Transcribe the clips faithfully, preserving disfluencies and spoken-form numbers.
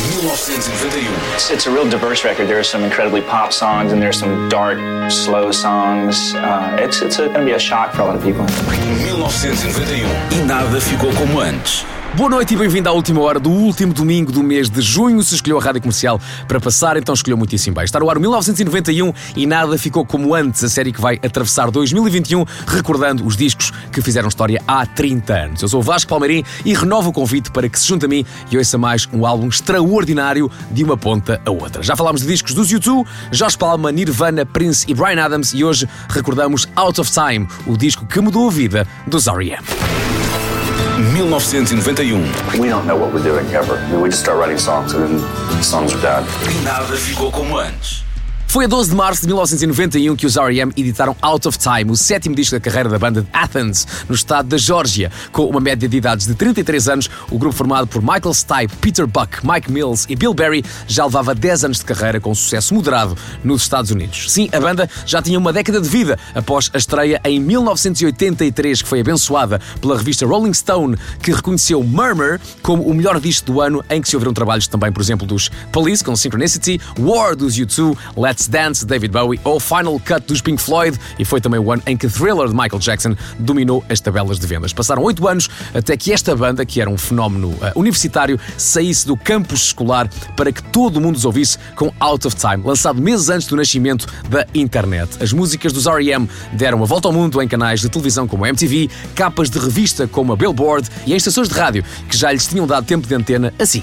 mil novecentos e noventa e um. It's, it's a real diverse record. There are some incredibly pop songs and there's some dark, slow songs. Uh, it's it's going to be a shock for a lot of people. mil novecentos e noventa e um. E nada ficou como antes. Boa noite e bem-vindo à última hora do último domingo do mês de junho. Se escolheu a Rádio Comercial para passar, então escolheu muitíssimo bem. Está no ar mil novecentos e noventa e um e nada ficou como antes, a série que vai atravessar dois mil e vinte e um, recordando os discos que fizeram história há trinta anos. Eu sou o Vasco Palmeirim e renovo o convite para que se junte a mim e ouça mais um álbum extraordinário de uma ponta a outra. Já falámos de discos dos U dois, Jorge Palma, Nirvana, Prince e Bryan Adams e hoje recordamos Out of Time, o disco que mudou a vida dos R E M. mil novecentos e noventa e um. We don't know what we're doing ever. I mean, we just start writing songs and then the songs are done. E nada ficou como antes. Foi a doze de março de mil novecentos e noventa e um que os R E M editaram Out of Time, o sétimo disco da carreira da banda de Athens, no estado da Geórgia. Com uma média de idades de trinta e três anos, o grupo formado por Michael Stipe, Peter Buck, Mike Mills e Bill Berry já levava dez anos de carreira com sucesso moderado nos Estados Unidos. Sim, a banda já tinha uma década de vida após a estreia em mil novecentos e oitenta e três, que foi abençoada pela revista Rolling Stone, que reconheceu Murmur como o melhor disco do ano, em que se ouviram trabalhos também, por exemplo, dos Police com Synchronicity, War dos U dois, Let's Dance, David Bowie ou Final Cut dos Pink Floyd, e foi também o ano em que Thriller de Michael Jackson dominou as tabelas de vendas. Passaram oito anos até que esta banda, que era um fenómeno uh, universitário, saísse do campus escolar para que todo o mundo os ouvisse com Out of Time, lançado meses antes do nascimento da internet. As músicas dos R E M deram a volta ao mundo em canais de televisão como a M T V, capas de revista como a Billboard e em estações de rádio que já lhes tinham dado tempo de antena assim.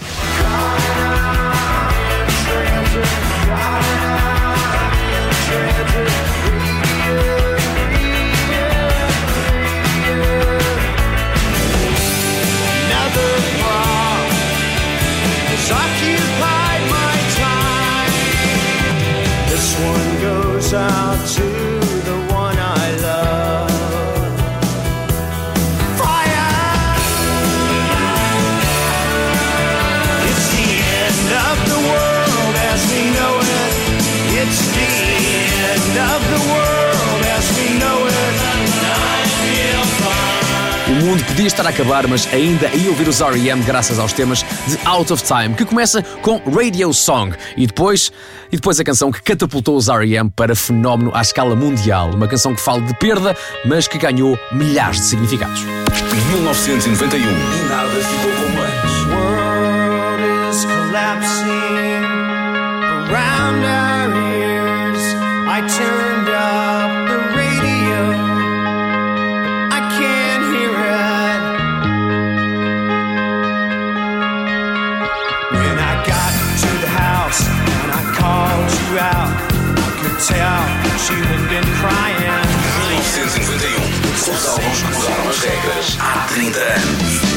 Out to the one I love. Fire! It's the end of the world as we know it. It's the end of the world as we know it. I feel fine. O mundo podia estar a acabar, mas ainda ia ouvir os R E M graças aos temas de Out of Time, que começa com Radio Song e depois, e depois a canção que catapultou os R E M para fenómeno à escala mundial. Uma canção que fala de perda, mas que ganhou milhares de significados. mil novecentos e noventa e um. E nada ficou como antes. The world is collapsing around our ears. I turned up the radio. I can't hear it. When I got to the house and I called you out, I could tell that you had been crying. mil novecentos e noventa e um. Os álbuns que mudaram as regras há trinta anos.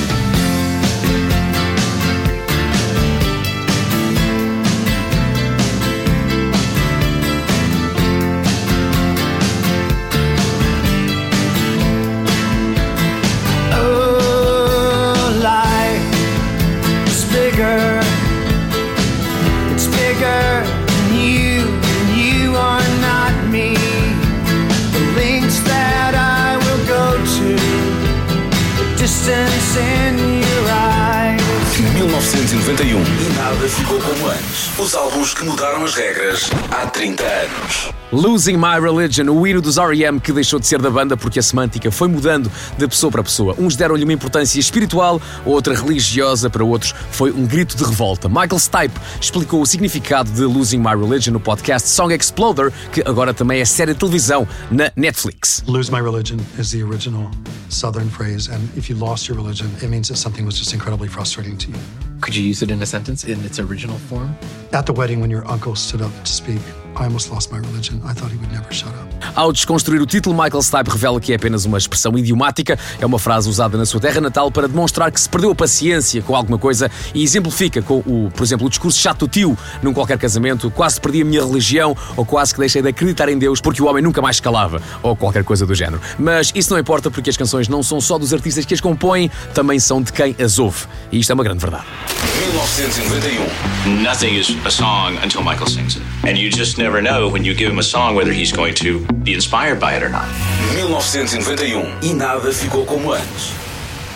It's bigger than you, and you are not me. The lengths that I will go to, the distance in your eyes. mil novecentos e noventa e um. E nada ficou como antes. Os álbuns que mudaram as regras há trinta anos. Losing My Religion, o hino dos R E M que deixou de ser da banda porque a semântica foi mudando de pessoa para pessoa. Uns deram-lhe uma importância espiritual, outra religiosa, para outros foi um grito de revolta. Michael Stipe explicou o significado de Losing My Religion no podcast Song Exploder, que agora também é série de televisão na Netflix. Lose my religion is the original Southern phrase, and if you lost your religion, it means that something was just incredibly frustrating to you. Could you use it in a sentence in its original form? At the wedding, when your uncle stood up to speak, I almost lost my religion. I thought he would never shut up. Ao desconstruir o título, Michael Stipe revela que é apenas uma expressão idiomática. É uma frase usada na sua terra natal para demonstrar que se perdeu a paciência com alguma coisa e exemplifica com, o, por exemplo, o discurso chato do tio num qualquer casamento. Quase perdi a minha religião ou quase que deixei de acreditar em Deus porque o homem nunca mais calava ou qualquer coisa do género. Mas isso não importa porque as canções não são só dos artistas que as compõem, também são de quem as ouve. E isto é uma grande verdade. mil novecentos e noventa e um. Nothing is a song until Michael sings it. And you just never know when you give him a song whether he's going to be inspired by it or not. mil novecentos e noventa e um. E nada ficou como antes.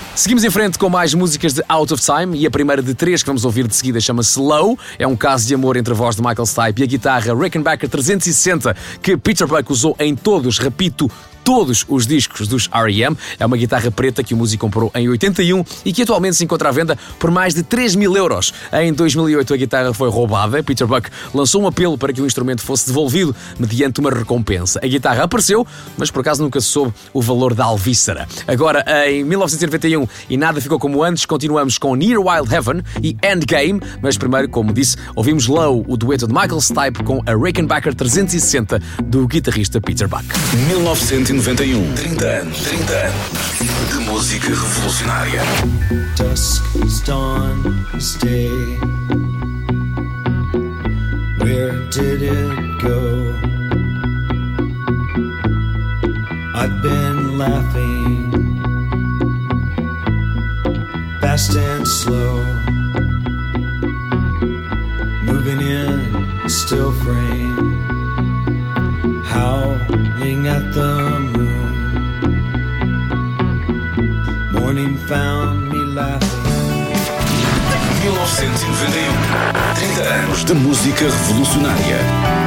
Seguimos em frente com mais músicas de Out of Time e a primeira de três que vamos ouvir de seguida chama-se Slow. É um caso de amor entre a voz de Michael Stipe e a guitarra Rickenbacker trezentos e sessenta que Peter Buck usou em todos, repito, todos os discos dos R E M. É uma guitarra preta que o músico comprou em oitenta e um e que atualmente se encontra à venda por mais de três mil euros. Em dois mil e oito a guitarra foi roubada. Peter Buck lançou um apelo para que o instrumento fosse devolvido mediante uma recompensa. A guitarra apareceu, mas por acaso nunca se soube o valor da alvíssara. Agora, em mil novecentos e noventa e um, e nada ficou como antes, continuamos com Near Wild Heaven e Endgame, mas primeiro, como disse, ouvimos Low, o dueto de Michael Stipe com a Rickenbacker trezentos e sessenta do guitarrista Peter Buck. mil novecentos e noventa e um, trinta anos, trinta anos de música revolucionária. Dusk is dawn is day. Where did it go? I've been laughing, fast and slow, moving in a still frame, howling at the moon. Morning found me laughing. mil novecentos e noventa e um, trinta anos de música revolucionária.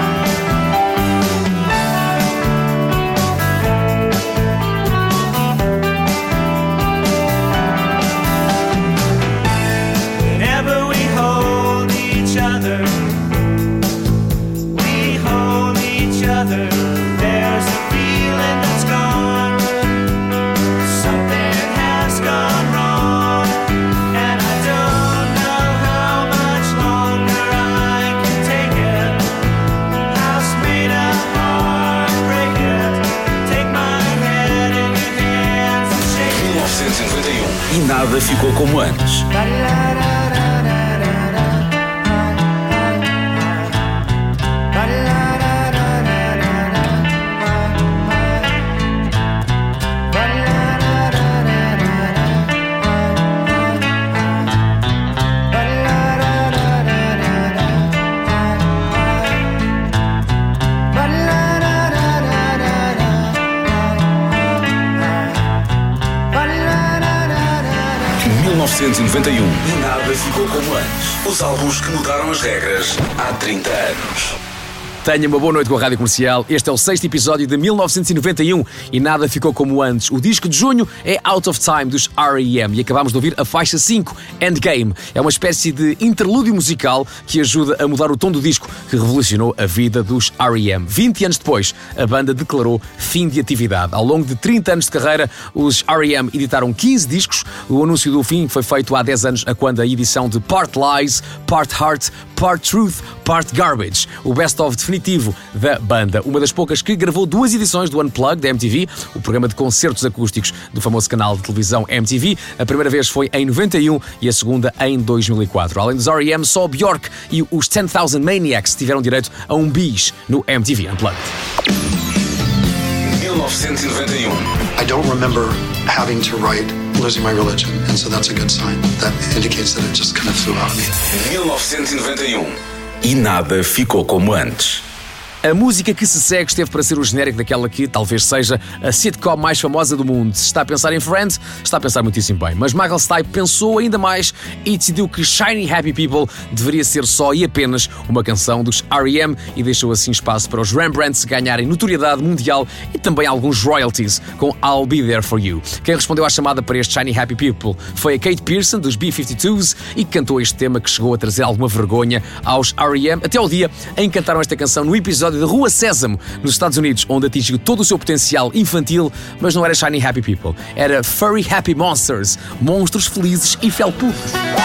E nada ficou como antes. mil novecentos e noventa e um e nada ficou como antes. Os álbuns que mudaram as regras há trinta anos. Tenha uma boa noite com a Rádio Comercial. Este é o sexto episódio de mil novecentos e noventa e um e nada ficou como antes. O disco de junho é Out of Time dos R E M e acabámos de ouvir a faixa cinco, Endgame. É uma espécie de interlúdio musical que ajuda a mudar o tom do disco que revolucionou a vida dos R E M. vinte anos depois, a banda declarou fim de atividade. Ao longo de trinta anos de carreira, os R E M editaram quinze discos. O anúncio do fim foi feito há dez anos, a quando a edição de Part Lies, Part Heart, Part Truth, Part Garbage, o best-of definitivo da banda. Uma das poucas que gravou duas edições do Unplugged da M T V, o programa de concertos acústicos do famoso canal de televisão M T V. A primeira vez foi em noventa e um e a segunda em dois mil e quatro. Além dos R E M, só Bjork e os ten thousand Maniacs tiveram direito a um bis no M T V Unplugged. mil novecentos e noventa e um. I don't remember having to write Losing My Religion, and so that's a good sign. That indicates that it just kind of flew out of me. mil novecentos e noventa e um e nada ficou como antes. A música que se segue esteve para ser o genérico daquela que talvez seja a sitcom mais famosa do mundo. Se está a pensar em Friends, está a pensar muitíssimo bem. Mas Michael Stipe pensou ainda mais e decidiu que Shiny Happy People deveria ser só e apenas uma canção dos R E M e deixou assim espaço para os Rembrandts ganharem notoriedade mundial e também alguns royalties com I'll Be There For You. Quem respondeu à chamada para este Shiny Happy People foi a Kate Pearson, dos B cinquenta e dois, e que cantou este tema que chegou a trazer alguma vergonha aos R E M, até ao dia em que cantaram esta canção no episódio de Rua Sésamo, nos Estados Unidos, onde atingiu todo o seu potencial infantil, mas não era Shiny Happy People, era Furry Happy Monsters, monstros felizes e felpudos.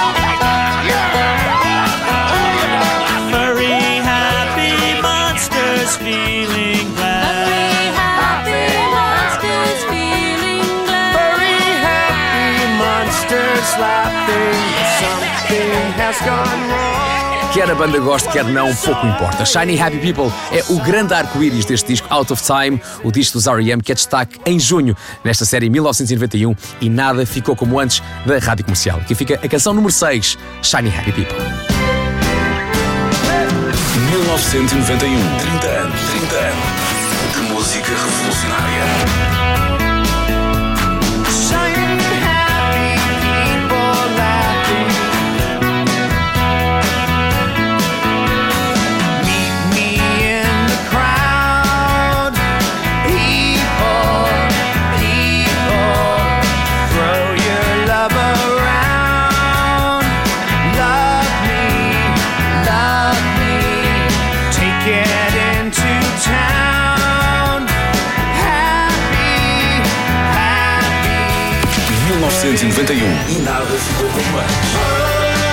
Furry happy monsters feeling glad. Furry happy monsters feeling glad. Furry happy monsters laughing. Something has gone wrong. Quer a banda goste, quer não, pouco importa. Shiny Happy People é o grande arco-íris deste disco Out of Time, o disco dos R E M, que é destaque em junho, nesta série mil novecentos e noventa e um, e nada ficou como antes da Rádio Comercial. Aqui fica a canção número seis, Shiny Happy People. mil novecentos e noventa e um, trinta anos, trinta anos de música revolucionária. Shiny happy novecentos e noventa e um e nada ficou como antes.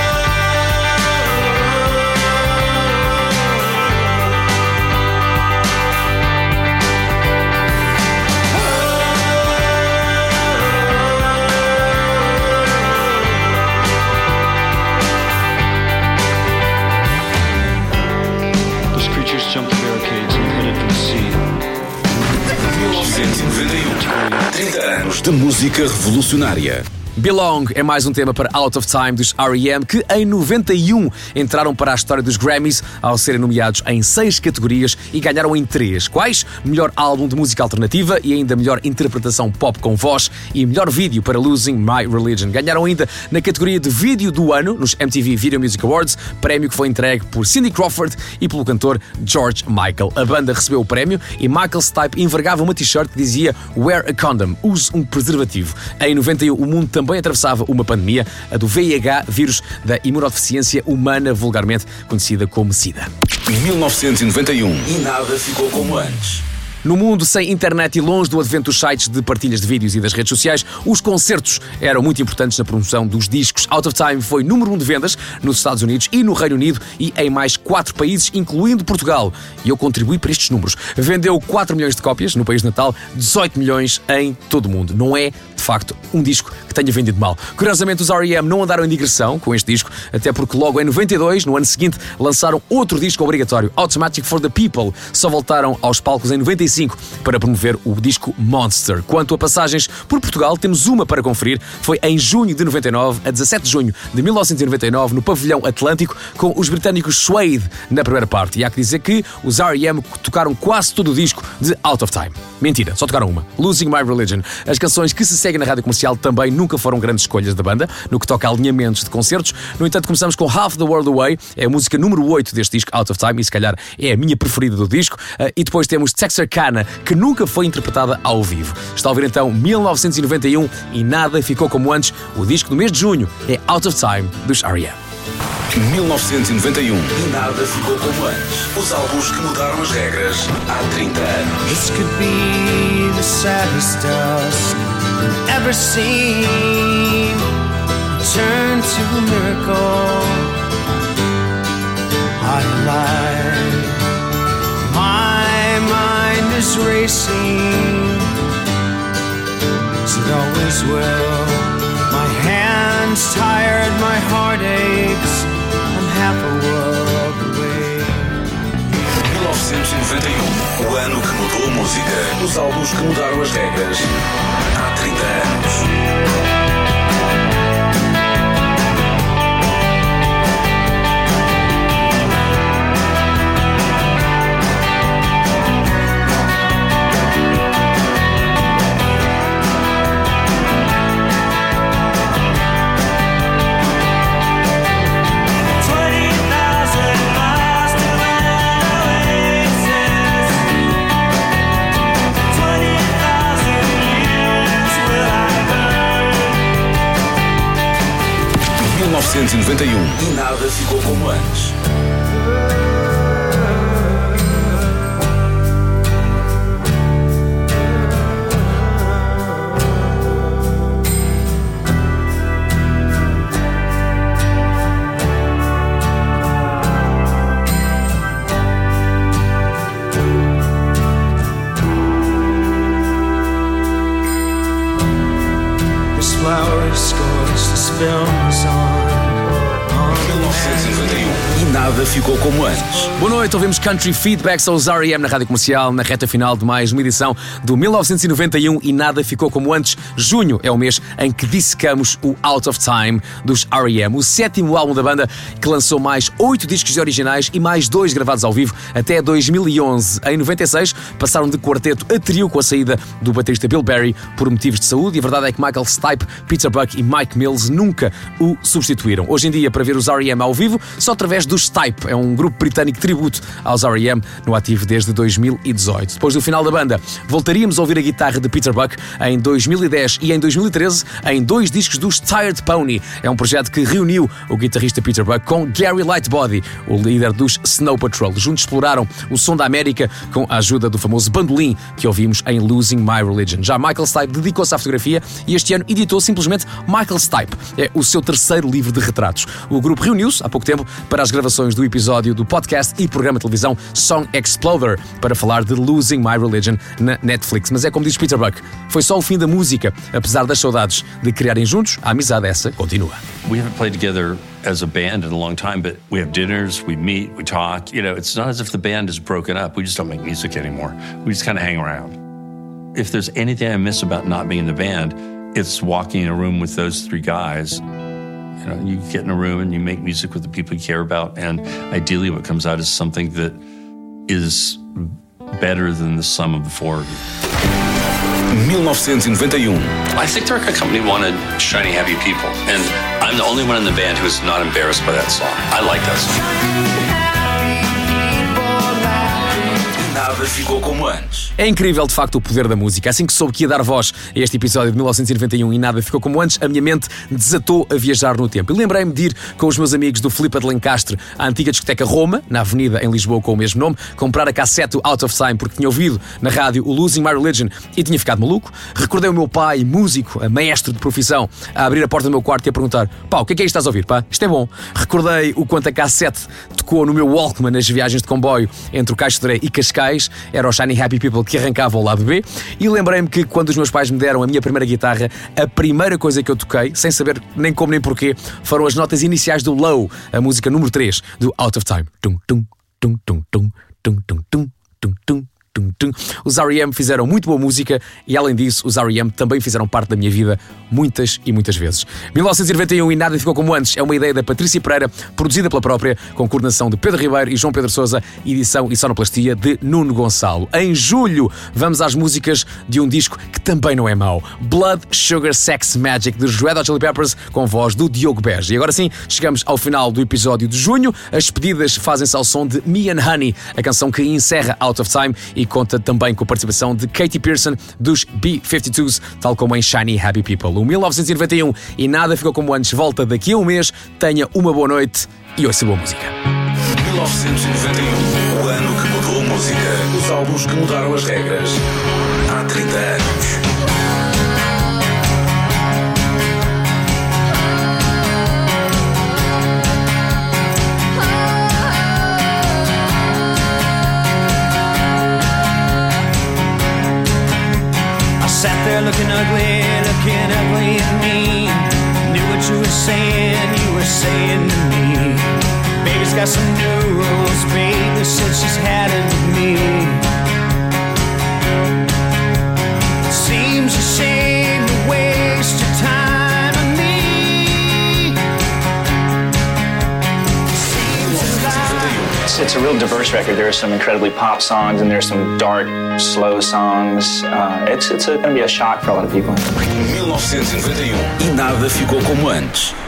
Jumped the barricades and headed for the sea. mil novecentos e noventa e um. trinta anos de música revolucionária. Belong é mais um tema para Out of Time dos R E M, que em noventa e um entraram para a história dos Grammys ao serem nomeados em seis categorias e ganharam em três. Quais? Melhor álbum de música alternativa e ainda melhor interpretação pop com voz e melhor vídeo para Losing My Religion. Ganharam ainda na categoria de vídeo do ano nos M T V Video Music Awards, prémio que foi entregue por Cindy Crawford e pelo cantor George Michael. A banda recebeu o prémio e Michael Stipe envergava uma t-shirt que dizia Wear a Condom, use um preservativo. Em noventa e um o mundo também também atravessava uma pandemia, a do V I H, vírus da imunodeficiência humana, vulgarmente conhecida como SIDA. mil novecentos e noventa e um e nada ficou como antes. No mundo sem internet e longe do advento dos sites de partilhas de vídeos e das redes sociais, os concertos eram muito importantes na promoção dos discos. Out of Time foi número um de vendas nos Estados Unidos e no Reino Unido e em mais quatro países, incluindo Portugal. E eu contribuí para estes números. Vendeu quatro milhões de cópias no país natal, dezoito milhões em todo o mundo. Não é, de facto, um disco que tenha vendido mal. Curiosamente, os R E M não andaram em digressão com este disco, até porque logo em noventa e dois, no ano seguinte, lançaram outro disco obrigatório, Automatic for the People. Só voltaram aos palcos em noventa e cinco para promover o disco Monster. Quanto a passagens por Portugal, temos uma para conferir. Foi em junho de noventa e nove, a dezassete de junho de mil novecentos e noventa e nove, no Pavilhão Atlântico, com os britânicos Suede na primeira parte. E há que dizer que os R E M tocaram quase todo o disco de Out of Time. Mentira, só tocaram uma, Losing My Religion. As canções que se seguem na rádio comercial também nunca foram grandes escolhas da banda, no que toca a alinhamentos de concertos. No entanto, começamos com Half the World Away, é a música número oito deste disco, Out of Time, e se calhar é a minha preferida do disco. E depois temos Texarkana, que nunca foi interpretada ao vivo. Está a ouvir então mil novecentos e noventa e um e nada ficou como antes. O disco do mês de junho é Out of Time dos R E M. mil novecentos e noventa e um e nada ficou como antes. Os álbuns que mudaram as regras há trinta anos. This could be the saddest dusk ever seen. Turn to a miracle. I lied. My mind is racing, as it always will. My hands tired, my heart aches. I'm half a world away. mil novecentos e noventa e um, o ano que mudou a música. Os álbuns que mudaram as regras há trinta anos. mil novecentos e noventa e um e nada ficou como antes. This flower scores, this film is on. mil novecentos e noventa e um e nada ficou como antes. Boa noite, ouvimos Country Feedbacks aos R E M na Rádio Comercial, na reta final de mais uma edição do mil novecentos e noventa e um e nada ficou como antes. Junho é o mês em que dissecamos o Out of Time dos R E M, o sétimo álbum da banda que lançou mais oito discos originais e mais dois gravados ao vivo até dois mil e onze. Em noventa e seis passaram de quarteto a trio com a saída do baterista Bill Berry por motivos de saúde, e a verdade é que Michael Stipe, Peter Buck e Mike Mills nunca o substituíram. Hoje em dia, para ver os R E M ao vivo, só através dos Stipe é um grupo britânico tributo aos R E M, no ativo desde dois mil e dezoito. Depois do final da banda, voltaríamos a ouvir a guitarra de Peter Buck em dois mil e dez e em dois mil e treze em dois discos dos Tired Pony. É um projeto que reuniu o guitarrista Peter Buck com Gary Lightbody, o líder dos Snow Patrol. Juntos exploraram o som da América com a ajuda do famoso bandolim que ouvimos em Losing My Religion. Já Michael Stipe dedicou-se à fotografia e este ano editou simplesmente Michael Stipe. É o seu terceiro livro de retratos. O grupo reuniu-se há pouco tempo para as gravações do episódio do podcast e programa de televisão Song Exploder para falar de Losing My Religion na Netflix. Mas é como diz Peter Buck, foi só o fim da música. Apesar das saudades de criarem juntos, a amizade essa continua. We haven't played together as a band in a long time, but we have dinners, we meet, we talk. You know, it's not as if the band is broken up. We just don't make music anymore. We just kind of hang around. If there's anything I miss about not being in the band, it's walking in a room with those three guys. You know, you get in a room and you make music with the people you care about, and ideally what comes out is something that is better than the sum of the four of you. mil novecentos e noventa e um. I think the record company wanted shiny, happy people, and I'm the only one in the band who is not embarrassed by that song. I like that song. Nada ficou como antes. É incrível, de facto, o poder da música. Assim que soube que ia dar voz a este episódio de mil novecentos e noventa e um e nada ficou como antes, a minha mente desatou a viajar no tempo. E lembrei-me de ir com os meus amigos do Flipa de Lencastre à antiga discoteca Roma, na Avenida em Lisboa com o mesmo nome, comprar a cassete Out of Time porque tinha ouvido na rádio o Losing My Religion e tinha ficado maluco. Recordei o meu pai, músico, maestro de profissão, a abrir a porta do meu quarto e a perguntar: pá, o que é que é isto que estás a ouvir, pá? Isto é bom. Recordei o quanto a cassete tocou no meu Walkman nas viagens de comboio entre o Caixo de Dré e Cascais. Era o Shiny Happy People que arrancava ao lado B. E lembrei-me que quando os meus pais me deram a minha primeira guitarra, a primeira coisa que eu toquei, sem saber nem como nem porquê, foram as notas iniciais do Low, a música número três do Out of Time. Tum, tum, tum, tum, tum, tum, tum, tum, tum, tum. Os R E M fizeram muito boa música e, além disso, os R E M também fizeram parte da minha vida muitas e muitas vezes. mil novecentos e noventa e um e nada ficou como antes é uma ideia da Patrícia Pereira, produzida pela própria, com coordenação de Pedro Ribeiro e João Pedro Sousa, edição e sonoplastia de Nuno Gonçalo. Em julho, vamos às músicas de um disco que também não é mau: Blood, Sugar, Sex, Magic, dos Red Hot Chili Peppers, com voz do Diogo Beja. E agora sim, chegamos ao final do episódio de junho. As despedidas fazem-se ao som de Me and Honey, a canção que encerra Out of Time e conta também com a participação de Katy Pearson dos B cinquenta e dois, tal como em Shiny Happy People. O mil novecentos e noventa e um e nada ficou como antes volta daqui a um mês. Tenha uma boa noite e ouça boa música. mil novecentos e noventa e um, o ano que mudou a música. Os álbuns que mudaram as regras. Há trinta anos. Sat there looking ugly, looking ugly at me. Knew what you were saying, you were saying to me. Baby's got some new rules, baby said she's had it with me. Seems a shame to waste your time on me. Seems like It's, it's a real diverse record. There are some incredibly pop songs and there's some dark, slow songs. Uh, it's it's going to be a shock for a lot of people. mil novecentos e noventa e um e nada ficou como antes.